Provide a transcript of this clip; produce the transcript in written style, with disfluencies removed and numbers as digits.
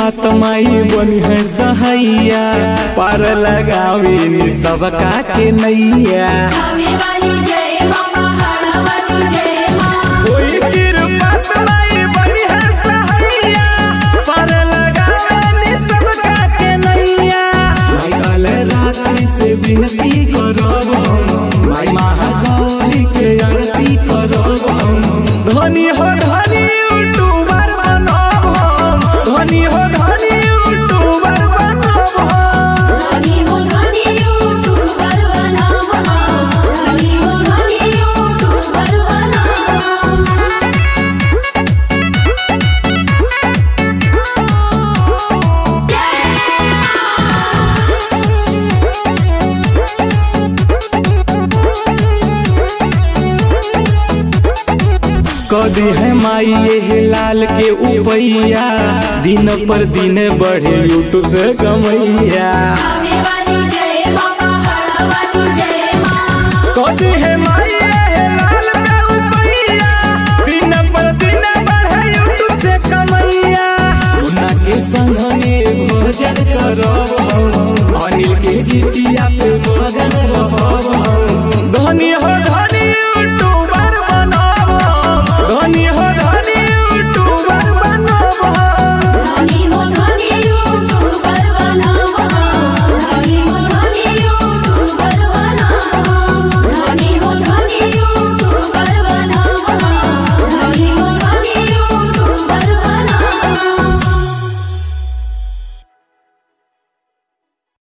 कृपा माई बनी है सहैया, पार लगावे नि सबका के नैया। कोई कृपा माई बनी है सहैया, पार लगावे नि सबका के नैया। काल रात्रि से विनती करब हम, माई महागौरी के आरती करब हम। धनी हो धनी यूट्यूबर बनब हम, धनी हो धनी यूट्यूबर बनब हम। धनी हो धनी यूट्यूबर बनब हम, धनी हो धनी यूट्यूबर बनब हम। कदी है माई ये लाल के उपैया, दिन पर दिन बढ़े यूट्यूब से कमैया। कदी है माई ये लाल के उपैया, दिन पर दिन बढ़े यूट्यूब से कमैया। उनके संग